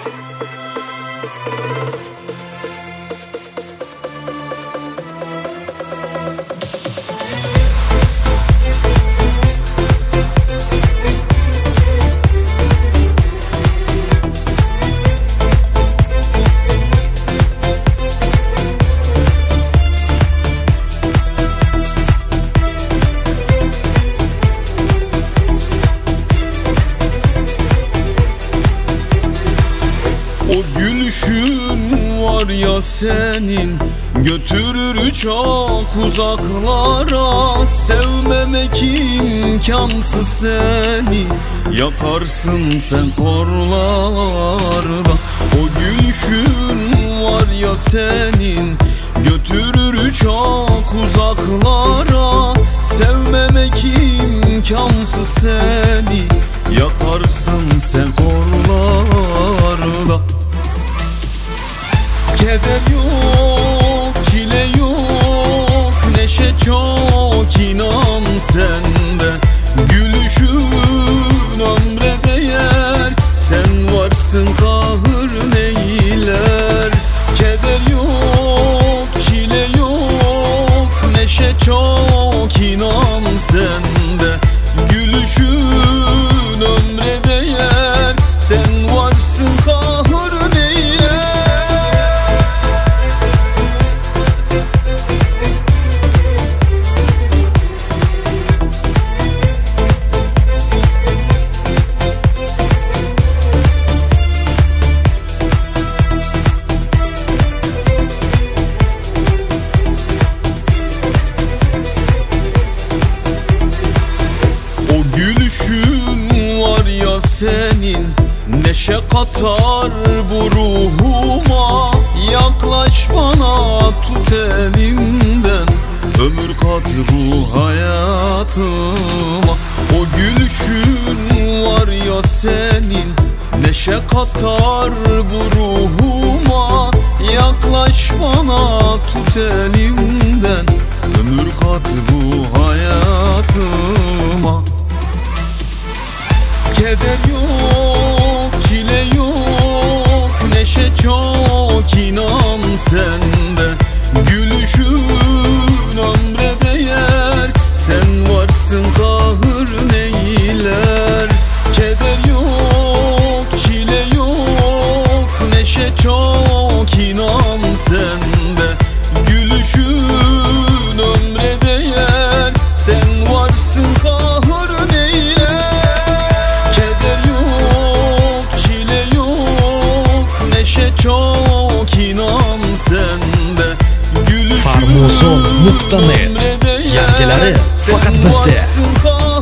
O gülüşün var ya senin, götürür çok uzaklara. Sevmemek imkansız seni, yakarsın sen korlarda. O gülüşün var ya senin, götürür çok uzaklara. Sevmemek imkansız seni, yakarsın sen korlarda. Keder yok, çile yok, neşe çok, inan sende. Gülüşün ömre değer, sen varsın kahır neyler. Keder yok, çile yok, neşe çok, inan sende. Gülüşün ömre değer, sen varsın kahır neyler. Gülüşün var ya senin, neşe katar bu ruhuma. Yaklaş bana, tut elimden, ömür kat bu hayatıma. O gülüşün var ya senin, neşe katar bu ruhuma. Yaklaş bana, tut elimden, ömür kat bu hayatıma. Keder yok, çile yok, neşe çok, inan sende. Gülüşün ömre değer, sen varsın kahır neyler. Keder yok, çile yok, neşe çok, inan sende. Gülüşün ömre değer, sen varsın kahır neyler. Çok, inan sende. Farmuzon.net yangileri faqat bizda.